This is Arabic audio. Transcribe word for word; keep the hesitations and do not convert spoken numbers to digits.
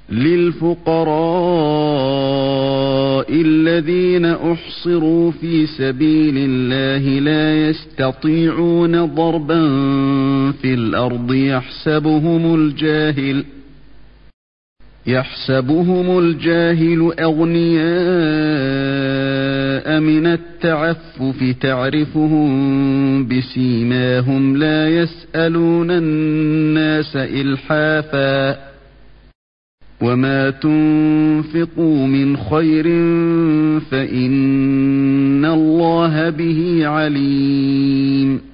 للفقراء الذين أحصروا في سبيل الله لا يستطيعون ضربا في الأرض يحسبهم الجاهل يحسبهم الجاهل أغنياء من التعفف تعرفهم بسيماهم لا يسألون الناس إلحافا وما تنفقوا من خير فإن الله به عليم